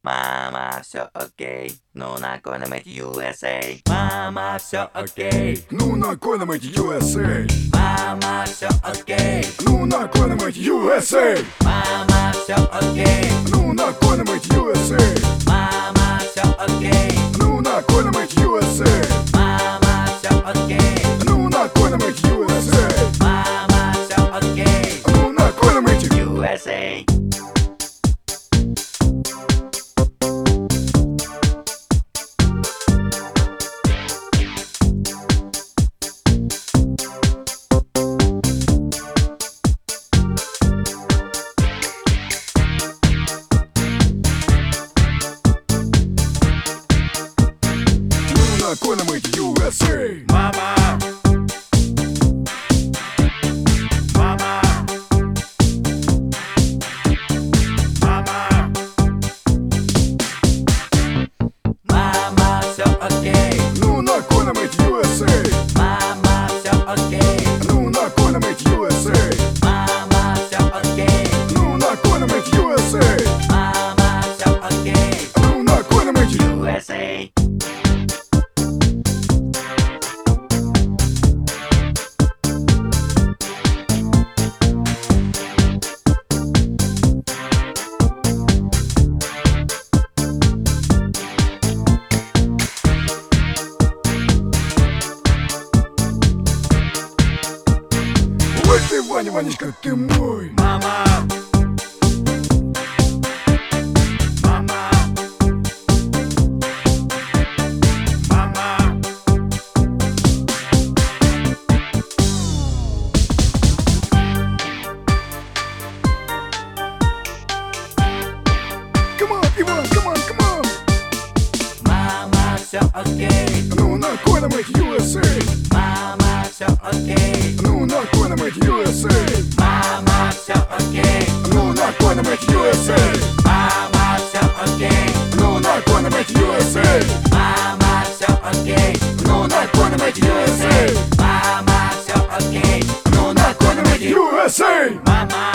Мама, все окей, ну накормить USA. Мама, все окей, Ну накормить USA. мама, все окей, Ну накормить USA. мама, все окей, Ну накормить USA. мама, все окей, Ну накормить USA. мама, все окей, Ну накормить USA. мама, все окей, Ну накормить. USA. Ну накормить USA. Mama. Mama. Mama. Мама, все окей, Ну накормить USA. мама, все окей, Ну накормить USA. мама, все окей, Ну накормить USA. мама, все окей, Ну накормить. USA. Ой ты, Ваня, Ванечка, ты мой. Mama. Mama. Mama. Come on, Иван, come on, come on. Мама, все окей, Ну накормить USA. мама, все окей, Ну накормить USA. мама, все окей, Ну накормить USA. мама, все окей, Ну накормить USA. мама, все окей, Ну накормить USA. мама, все окей, Ну накормить USA. мама.